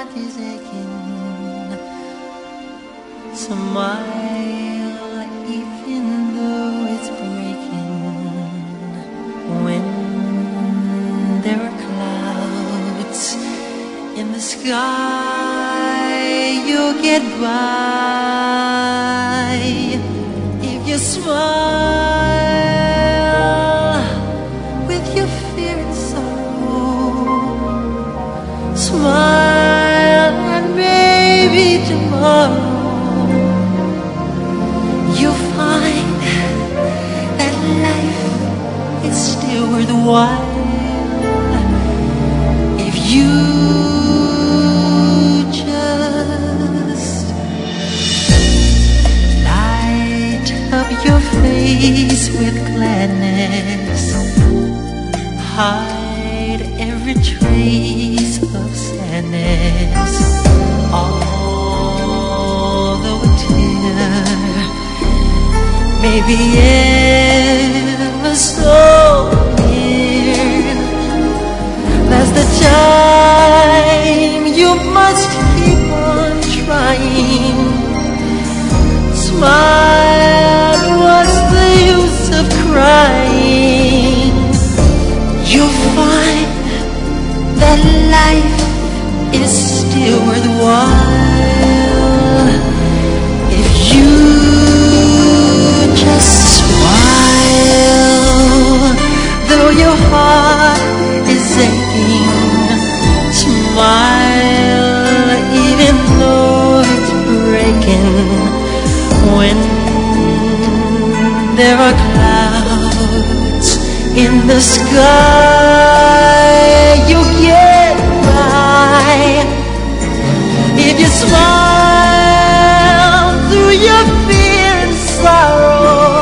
heart is aching. Smile even though it's breaking. When there are clouds in the sky, you'll get by if you smile with your fear and sorrow. Smile and maybe tomorrow you'll find that life is still worthwhile if you just light up your face with gladness. Hide every trace of sadness. Although a tear may be ever so near, that's the time you must keep on trying. Smile, what's the use of crying? You'll find that life is still worthwhile if you just smile. Though your heart is aching, smile even though it's breaking. When there are clouds in the sky, you get by if you smile through your fear and sorrow.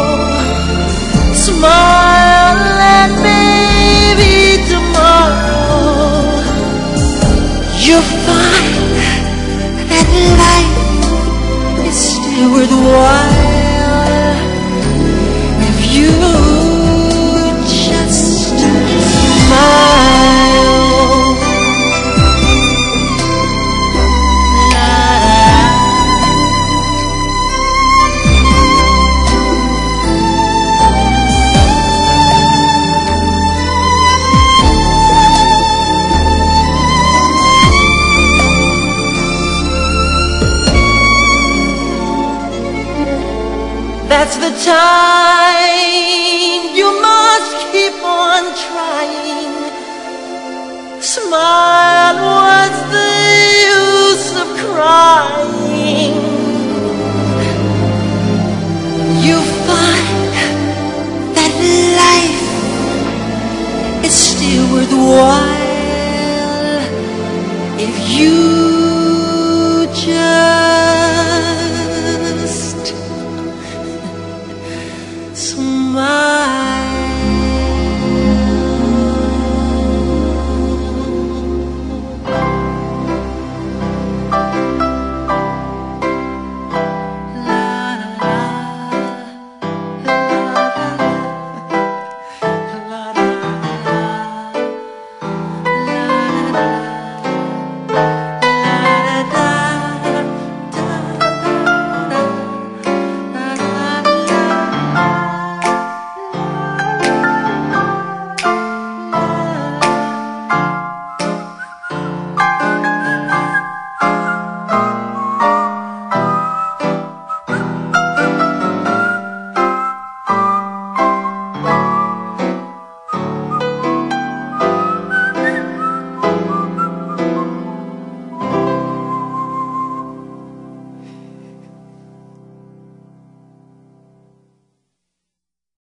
Smile and maybe tomorrow you'll find that life is still worthwhile if you just smile. That's the time you must keep on trying. Smile, what's the use of crying? You find that life is still worthwhile if you